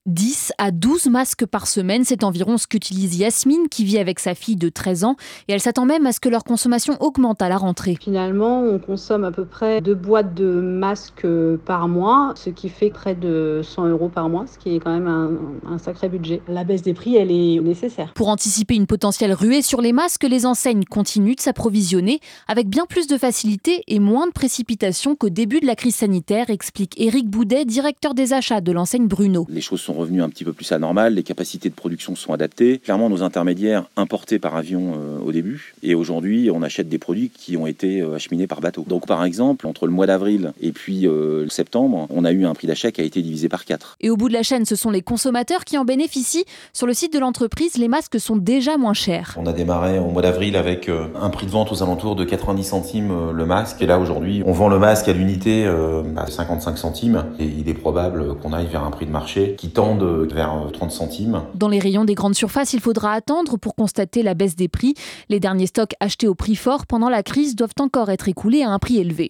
10 à 12 masques par semaine, c'est environ ce qu'utilise Yasmine qui vit avec sa fille de 13 ans et elle s'attend même à ce que leur consommation augmente à la rentrée. Finalement, on consomme à peu près 2 boîtes de masques par mois, ce qui fait près de 100 € par mois, ce qui est quand même un sacré budget. La baisse des prix, elle est nécessaire. Pour anticiper une potentielle ruée sur les masques, les enseignes continuent de s'approvisionner avec bien plus de facilité et moins de précipitation qu'au début de la crise sanitaire, explique Éric Boudet, directeur des achats de l'enseigne Bruno. Les choses sont revenues un petit peu plus à normal, les capacités de production sont adaptées. Clairement, nos intermédiaires importaient par avion au début et aujourd'hui, on achète des produits qui ont été acheminés par bateau. Donc par exemple, entre le mois d'avril et puis septembre, on a eu un prix d'achat qui a été divisé par 4. Et au bout de la chaîne, ce sont les consommateurs qui en bénéficient. Sur le site de l'entreprise, les masques sont déjà moins chers. On a démarré au mois d'avril avec un prix de vente aux alentours de 90 centimes le masque. Et là, aujourd'hui, on vend le masque à l'unité à 55 centimes. Et il est probable qu'on aille vers un prix de marché qui tende vers 30 centimes. Dans les rayons des grandes surfaces, il faudra attendre pour constater la baisse des prix. Les derniers stocks achetés au prix fort pendant la crise doivent encore être écoulés à un prix élevé.